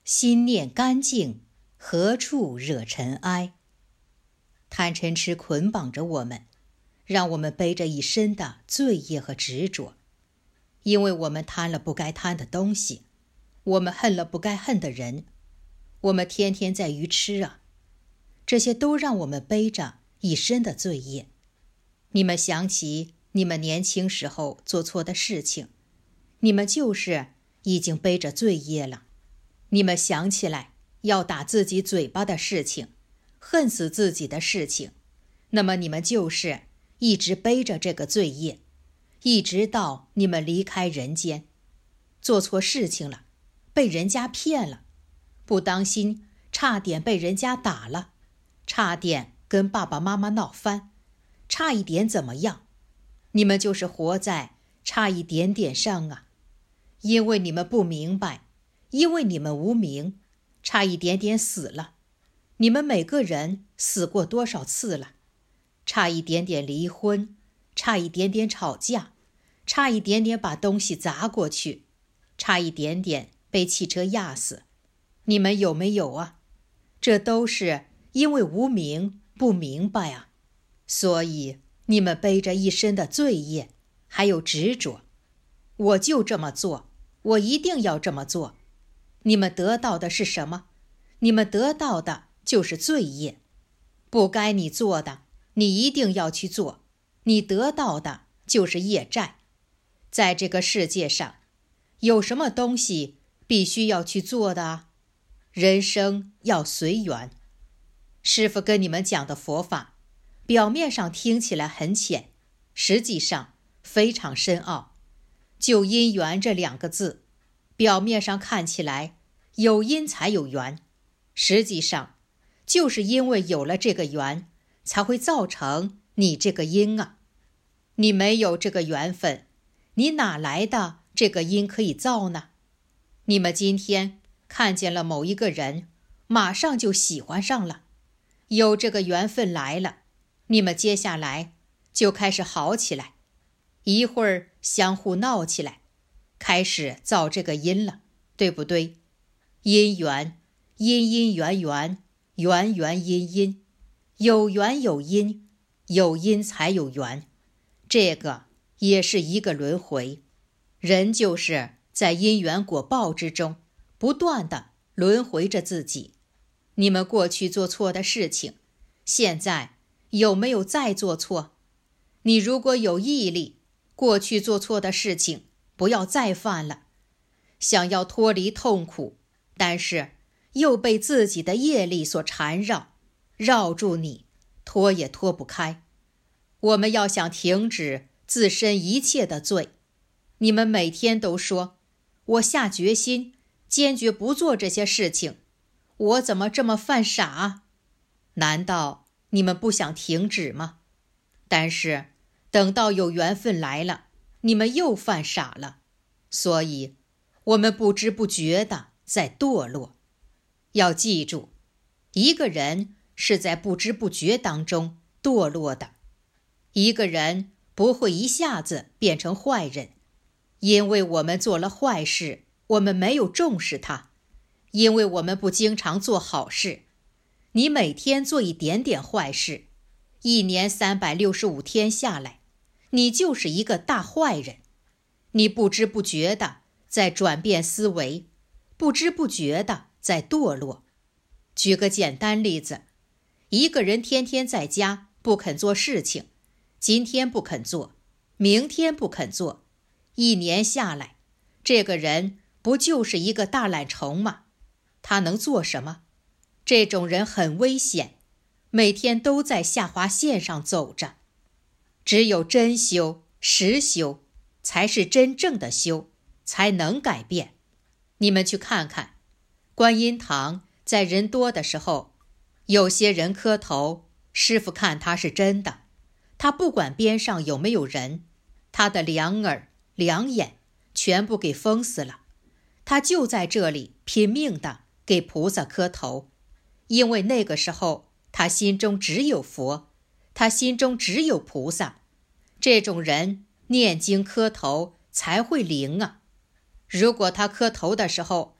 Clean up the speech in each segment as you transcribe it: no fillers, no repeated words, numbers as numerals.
心念干净，何处惹尘埃？贪嗔痴捆绑着我们，让我们背着一身的罪业和执着。因为我们贪了不该贪的东西，我们恨了不该恨的人，我们天天在愚痴啊！这些都让我们背着一身的罪业。你们想起你们年轻时候做错的事情，你们就是已经背着罪业了。你们想起来要打自己嘴巴的事情，恨死自己的事情，那么你们就是一直背着这个罪业，一直到你们离开人间。做错事情了，被人家骗了，不当心差点被人家打了，差点跟爸爸妈妈闹翻，差一点怎么样？你们就是活在差一点点上啊！因为你们不明白，因为你们无明，差一点点死了。你们每个人死过多少次了？差一点点离婚，差一点点吵架，差一点点把东西砸过去，差一点点被汽车压死。你们有没有啊？这都是因为无明，不明白啊。所以你们背着一身的罪业，还有执着。我就这么做，我一定要这么做。你们得到的是什么？你们得到的就是罪业。不该你做的，你一定要去做，你得到的就是业债。在这个世界上，有什么东西必须要去做的啊？人生要随缘。师父跟你们讲的佛法，表面上听起来很浅，实际上非常深奥。就因缘这两个字，表面上看起来有因才有缘，实际上就是因为有了这个缘，才会造成你这个因啊。你没有这个缘分，你哪来的这个因可以造呢？你们今天看见了某一个人，马上就喜欢上了，有这个缘分来了，你们接下来就开始好起来，一会儿相互闹起来，开始造这个因了，对不对？因缘，因因缘缘，缘缘因因，有缘有因，有因才有缘，这个也是一个轮回。人就是在因缘果报之中不断地轮回着自己。你们过去做错的事情，现在有没有再做错？你如果有毅力，过去做错的事情不要再犯了。想要脱离痛苦，但是又被自己的业力所缠绕，绕住你，脱也脱不开。我们要想停止自身一切的罪，你们每天都说，我下决心，坚决不做这些事情，我怎么这么犯傻啊？难道你们不想停止吗？但是等到有缘分来了，你们又犯傻了。所以我们不知不觉地在堕落。要记住，一个人是在不知不觉当中堕落的。一个人不会一下子变成坏人，因为我们做了坏事，我们没有重视它，因为我们不经常做好事。你每天做一点点坏事，一年365天下来，你就是一个大坏人。你不知不觉地在转变思维，不知不觉地在堕落。举个简单例子，一个人天天在家不肯做事情，今天不肯做，明天不肯做，一年下来，这个人不就是一个大懒虫吗？他能做什么？这种人很危险，每天都在下滑线上走着。只有真修、实修，才是真正的修，才能改变。你们去看看，观音堂在人多的时候，有些人磕头，师父看他是真的，他不管边上有没有人，他的两耳、两眼全部给封死了，他就在这里拼命地给菩萨磕头。因为那个时候他心中只有佛，他心中只有菩萨。这种人念经磕头才会灵啊。如果他磕头的时候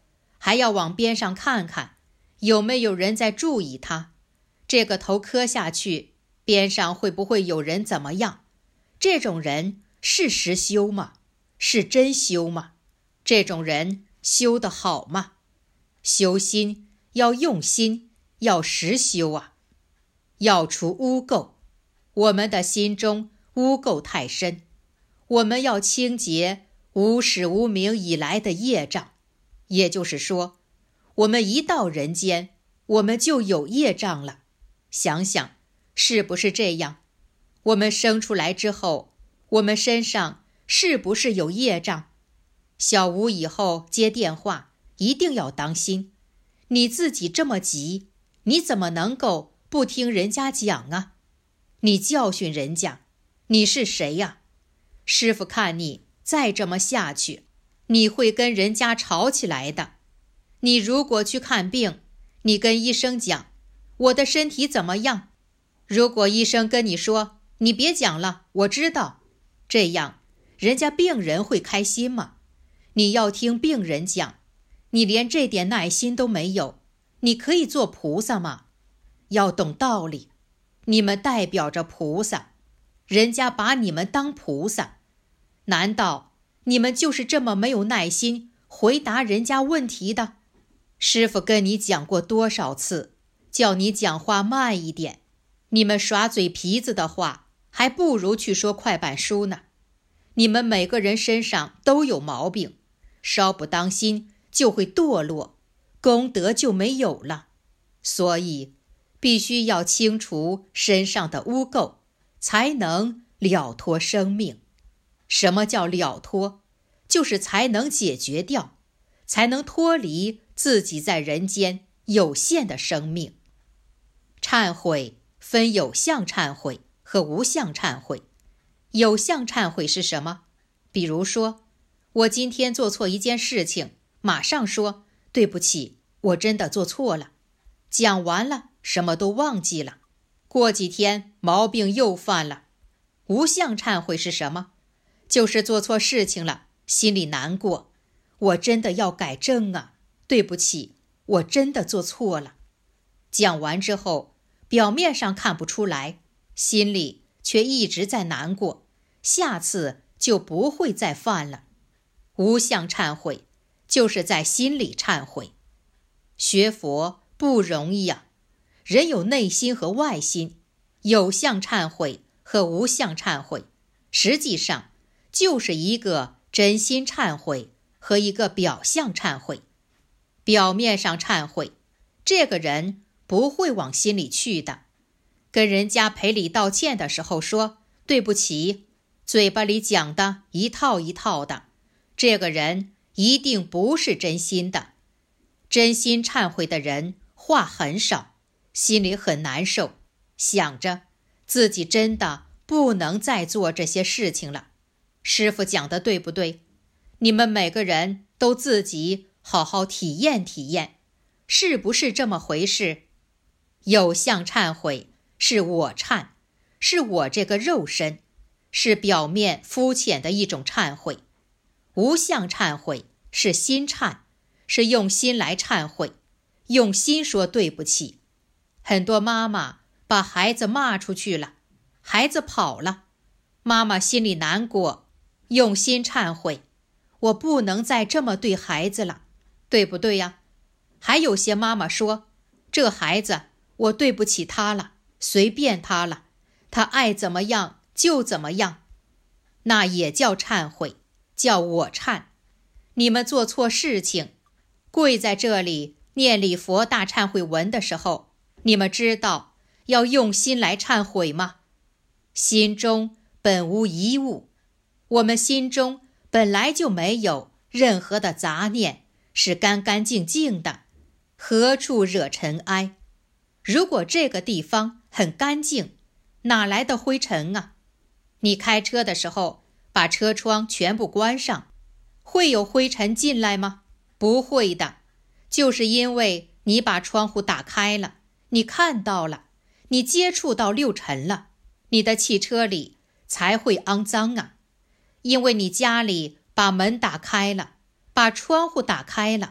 还要往边上看看，有没有人在注意他。这个头磕下去，边上会不会有人怎么样？这种人是实修吗？是真修吗？这种人修得好吗？修心要用心，要实修啊！要除污垢，我们的心中污垢太深，我们要清洁无始无明以来的业障。也就是说，我们一到人间，我们就有业障了。想想是不是这样？我们生出来之后，我们身上是不是有业障？小吴以后接电话一定要当心，你自己这么急，你怎么能够不听人家讲啊？你教训人家，你是谁呀？师父看你再这么下去，你会跟人家吵起来的。你如果去看病，你跟医生讲，我的身体怎么样？如果医生跟你说，你别讲了，我知道，这样人家病人会开心吗？你要听病人讲，你连这点耐心都没有，你可以做菩萨吗？要懂道理，你们代表着菩萨，人家把你们当菩萨，难道你们就是这么没有耐心回答人家问题的？师父跟你讲过多少次，叫你讲话慢一点，你们耍嘴皮子的话，还不如去说快板书呢。你们每个人身上都有毛病，稍不当心就会堕落，功德就没有了。所以必须要清除身上的污垢，才能了脱生命。什么叫了脱？就是才能解决掉，才能脱离自己在人间有限的生命。忏悔分有相忏悔和无相忏悔。有相忏悔是什么？比如说，我今天做错一件事情，马上说对不起，我真的做错了。讲完了，什么都忘记了。过几天毛病又犯了。无相忏悔是什么？就是做错事情了，心里难过，我真的要改正啊，对不起，我真的做错了。讲完之后，表面上看不出来，心里却一直在难过，下次就不会再犯了。无相忏悔就是在心里忏悔。学佛不容易啊，人有内心和外心，有相忏悔和无相忏悔，实际上就是一个真心忏悔和一个表象忏悔。表面上忏悔，这个人不会往心里去的。跟人家赔礼道歉的时候说对不起，嘴巴里讲的一套一套的，这个人一定不是真心的。真心忏悔的人话很少，心里很难受，想着自己真的不能再做这些事情了。师父讲的对不对？你们每个人都自己好好体验体验，是不是这么回事？有相忏悔是我忏，是我这个肉身，是表面肤浅的一种忏悔。无相忏悔是心忏，是用心来忏悔，用心说对不起。很多妈妈把孩子骂出去了，孩子跑了，妈妈心里难过，用心忏悔，我不能再这么对孩子了，对不对呀？还有些妈妈说，这孩子我对不起他了，随便他了，他爱怎么样就怎么样。那也叫忏悔，叫我忏。你们做错事情，跪在这里念礼佛大忏悔文的时候，你们知道要用心来忏悔吗？心中本无一物，我们心中本来就没有任何的杂念，是干干净净的，何处惹尘埃？如果这个地方很干净，哪来的灰尘啊？你开车的时候把车窗全部关上，会有灰尘进来吗？不会的，就是因为你把窗户打开了，你看到了，你接触到六尘了，你的汽车里才会肮脏啊。因为你家里把门打开了，把窗户打开了，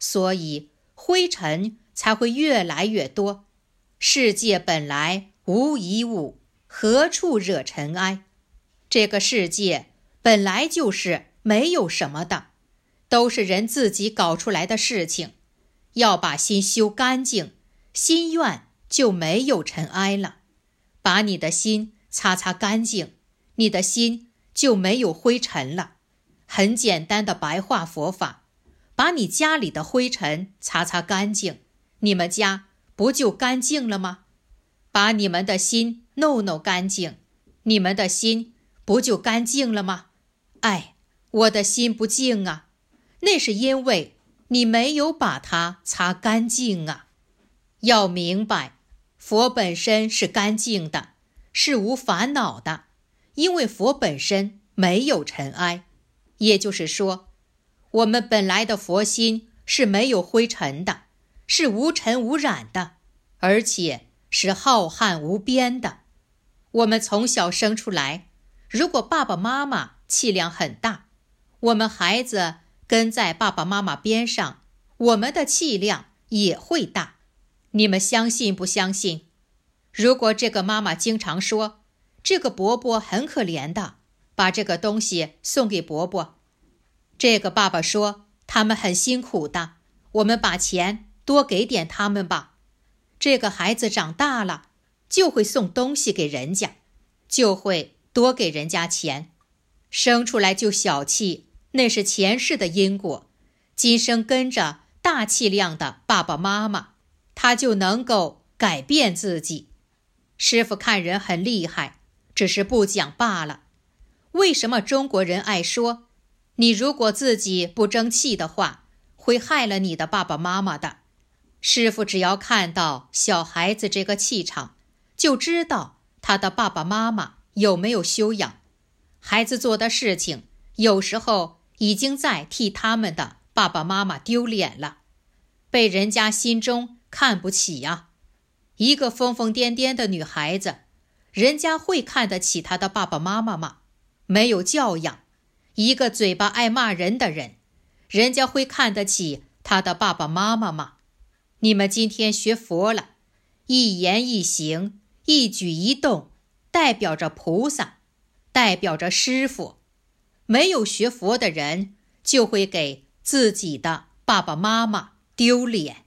所以灰尘才会越来越多。世界本来无一物，何处惹尘埃？这个世界本来就是没有什么的，都是人自己搞出来的事情。要把心修干净，心愿就没有尘埃了。把你的心擦擦干净，你的心就没有灰尘了。很简单的白话佛法，把你家里的灰尘擦擦干净，你们家不就干净了吗？把你们的心弄干净，你们的心不就干净了吗？哎，我的心不净啊，那是因为你没有把它擦干净啊。要明白，佛本身是干净的，是无烦恼的，因为佛本身没有尘埃。也就是说，我们本来的佛心是没有灰尘的，是无尘无染的，而且是浩瀚无边的。我们从小生出来，如果爸爸妈妈气量很大，我们孩子跟在爸爸妈妈边上，我们的气量也会大。你们相信不相信？如果这个妈妈经常说，这个伯伯很可怜的，把这个东西送给伯伯。这个爸爸说，他们很辛苦的，我们把钱多给点他们吧。这个孩子长大了，就会送东西给人家，就会多给人家钱。生出来就小气，那是前世的因果。今生跟着大气量的爸爸妈妈，他就能够改变自己。师父看人很厉害，只是不讲罢了。为什么中国人爱说，你如果自己不争气的话，会害了你的爸爸妈妈的？师父只要看到小孩子这个气场，就知道他的爸爸妈妈有没有修养。孩子做的事情，有时候已经在替他们的爸爸妈妈丢脸了，被人家心中看不起呀。一个疯疯癫癫的女孩子，人家会看得起她的爸爸妈妈吗？没有教养。一个嘴巴爱骂人的人，人家会看得起他的爸爸妈妈吗？你们今天学佛了，一言一行，一举一动，代表着菩萨，代表着师父。没有学佛的人，就会给自己的爸爸妈妈丢脸。